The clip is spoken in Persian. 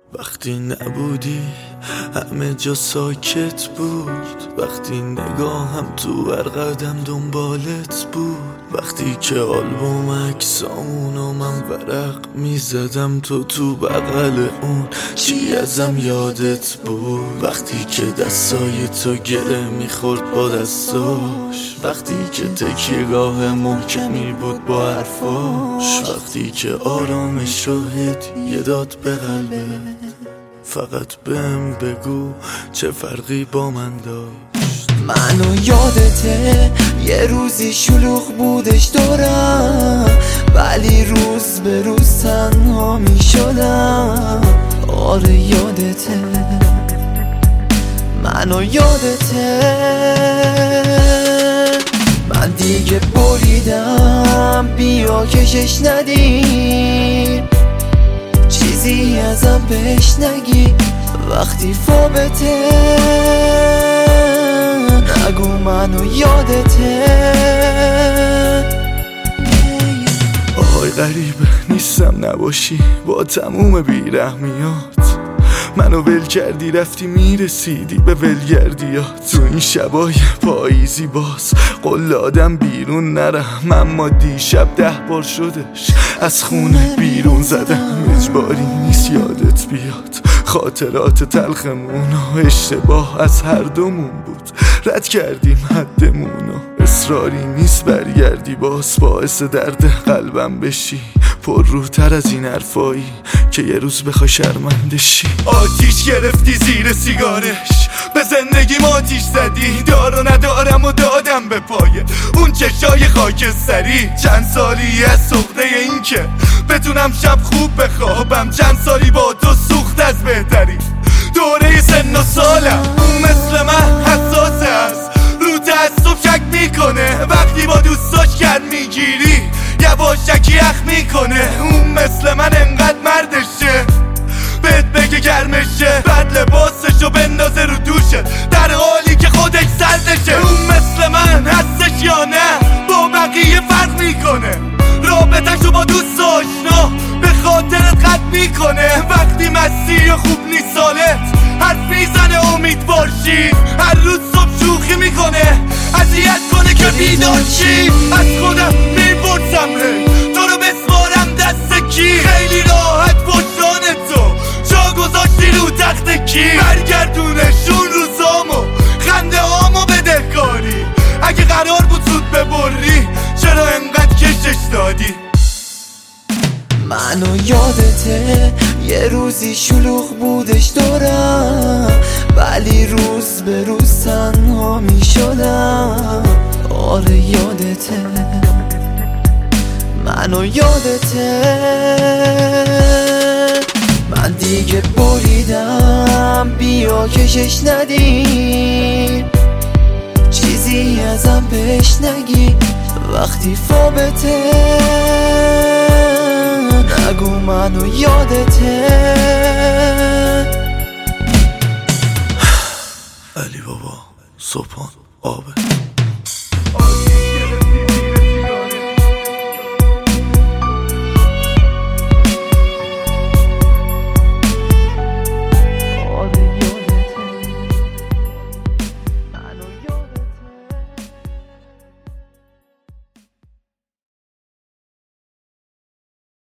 وقتی نبودی همه جا ساکت بود، وقتی نگاهم تو هر قدم دنبالت بود، وقتی که آلبوم عکسامونو من ورق میزدم تو بغل اون چی ازم یادت بود، وقتی که دستای تو گره میخورد با دستاش، وقتی که تکیه‌گاه محکمی بود با حرفاش، وقتی که آرامش رو هدیه داد به قلبه. فقط بهم بگو چه فرقی با من داشت. منو یادته یه روزی شلوغ بودش دورم، ولی روز به روز تنها می شدم. آره یادته، منو یادته. من دیگه بریدم، بیا کشش ندی، چیزی ازم بهش نگی. وقتی فابته نگو منو یادته. آهای غریبه نیستم نباشی، با تموم بیرحمیات منو ول کردی، رفتی میرسیدی به ولگردیات. تو این شبای پاییزی باز قول آدم بیرون نرم، اما دیشب 10 بار شدش از خونه بیرون زدم. اجباری نیست یادت بیاد خاطرات تلخمون و اشتباه از هر دومون بود، رد کردیم حدمونو. اصراری نیست برگردی باز باعث درد قلبم بشی، پر روتر از این حرفایی که یه روز بخوای شرمنده شی. آتیش گرفتی زیر سیگارش، به زندگیم آتیش زدی، دار و ندارم و دادم به پایه اون چشای خاکستری. چند سالی از سخته این که بتونم شب خوب بخوابم، چند سالی با تو سوخت از بهتری. دوره سن و سالم اون مثل من حساسه است، رو تعصب شک میکنه، وقتی با دوستاش کد میگیری یواشکی یخ میکنه. اون مثل من انقدر مردشه بهت بگه گرمشه، بعد لباسشو بندازه رو دوشه در حالی که خودش سردشه. اون مثل من هستش یا نه با بقیه فرق میکنه، رابطه‌شو با دوست آشنا به خاطرت قد میکنه. وقتی مستی و خوب نیست سالت حرف میزنه امیدوار شی، هر روز صبح شوخی میکنه اذیت کنه که بیدار شی. از خودم میپرسم تو رو بسپارم دست کی، خیلی راحت پشتان تو جا گذاشتی رو تخت کی. برگردونشون روزامو خنده هامو بدهکاری، اگه قرار بود زود ببری چرا انقدر کشش دادی. منو یادته یه روزی شلوغ بودش دورم، ولی روز به روز تنها می شدم. آره یادته، منو یادته. من دیگه بریدم، بیا کشش ندی، چیزی ازم بهش نگی. وقتی فابته نگو منو یادته. علی بابا صبحان آبه.